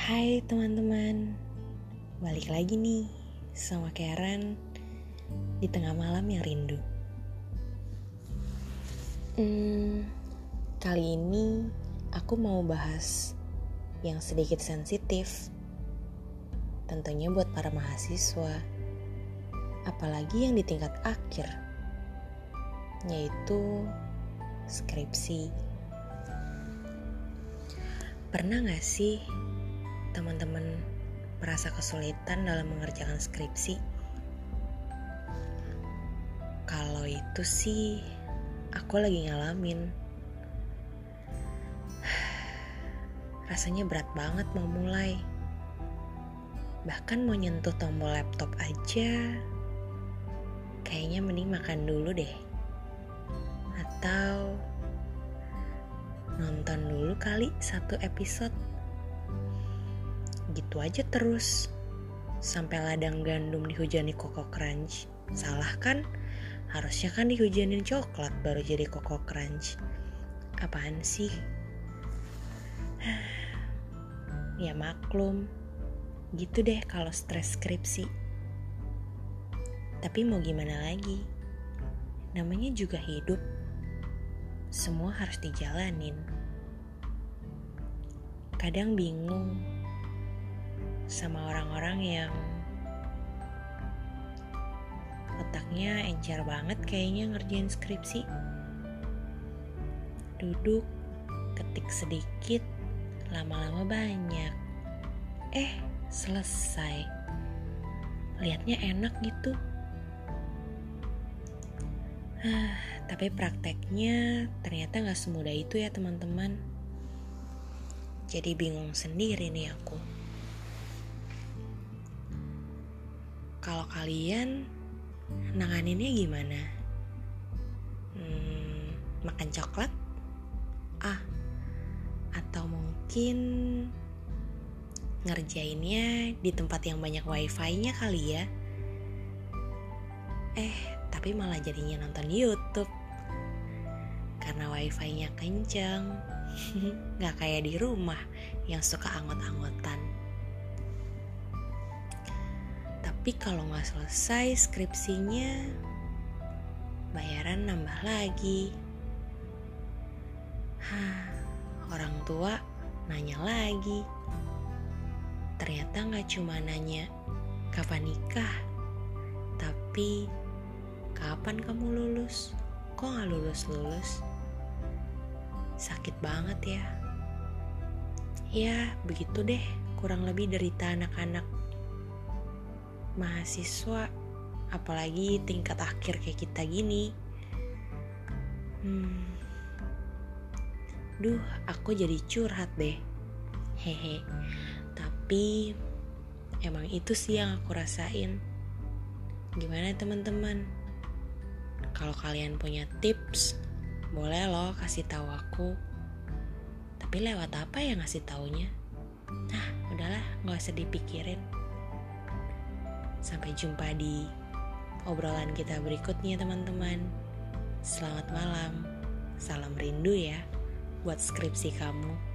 Hai teman-teman, balik lagi nih sama Karen di tengah malam yang rindu. Kali ini aku mau bahas yang sedikit sensitif, tentunya buat para mahasiswa, apalagi yang di tingkat akhir, yaitu skripsi. Pernah gak sih teman-teman merasa kesulitan dalam mengerjakan skripsi? Kalau itu sih aku lagi ngalamin. Rasanya berat banget mau mulai. Bahkan mau nyentuh tombol laptop aja kayaknya mending makan dulu deh. Atau nonton dulu kali satu episode. Gitu aja terus sampai ladang gandum dihujani Koko Crunch. Salah kan? Harusnya kan dihujanin coklat baru jadi Koko Crunch. Apaan sih? Ya maklum, gitu deh kalau stres skripsi. Tapi mau gimana lagi? Namanya juga hidup. Semua harus dijalanin. Kadang bingung sama orang-orang yang otaknya encer banget kayaknya ngerjain skripsi. Duduk, ketik sedikit, lama-lama banyak. Selesai. Lihatnya enak gitu. Tapi prakteknya ternyata gak semudah itu ya teman-teman. Jadi bingung sendiri nih aku. Kalau kalian nanganinnya gimana? Makan coklat? Atau mungkin ngerjainnya di tempat yang banyak wifi-nya kali ya? Tapi malah jadinya nonton YouTube karena wifi-nya kenceng. Gak kayak di rumah yang suka angot-angotan. Tapi kalau gak selesai skripsinya, bayaran nambah lagi. Orang tua nanya lagi. Ternyata gak cuma nanya kapan nikah, tapi kapan kamu lulus? Kok gak lulus-lulus? Sakit banget ya. Ya begitu deh kurang lebih derita anak-anak mahasiswa, apalagi tingkat akhir kayak kita gini. Aku jadi curhat deh. Tapi emang itu sih yang aku rasain. Gimana teman-teman? Kalau kalian punya tips, boleh loh kasih tahu aku. Tapi lewat apa ya ngasih taunya? Udahlah, gak usah dipikirin. Sampai jumpa di obrolan kita berikutnya teman-teman. Selamat malam. Salam rindu ya buat skripsi kamu.